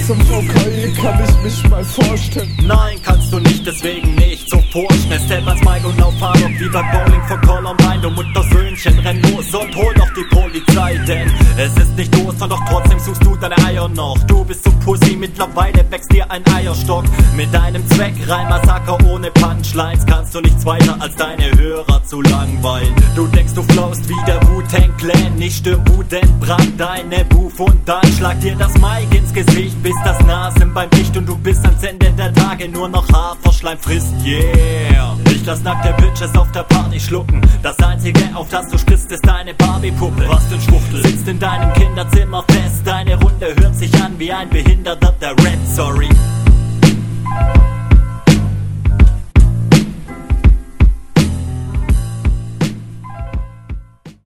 zum VKE, kann ich mich mal vorstellen? Nein, kannst du nicht, deswegen nicht so vorschnell. Step als Mike und lauf Hardrock wie bei Bowling vor Columbine. Du Muttersöhnchen, renn los und hol doch die Polizei, denn es ist nicht Ostern, doch trotzdem suchst du deine Eier noch. Du bist so Pussy, mittlerweile wächst dir ein Eierstock. Mit deinem Zweck, Reimmassaker ohne Punchlines, kannst du nichts weiter als deine Hörer zu langweilen. Du denkst, du flowst wie der Wu-Tang Clan, nicht stimmt, wutend brand deine Buf und dann schlag dir das Mike ins Gesicht, bis das Nasenbein bricht und du bist ans Ende der Tage nur noch Haferschleim frisst, yeah. Ich lass nackte Bitches auf der Party schlucken, das einzige, auf das du sprichst, ist deine Barbie-Puppe. Was denn Schwuchtel? Sitzt in deinem Kinderzimmer fest, deine Runde hört sich an wie ein Behinderter, der Rap, sorry.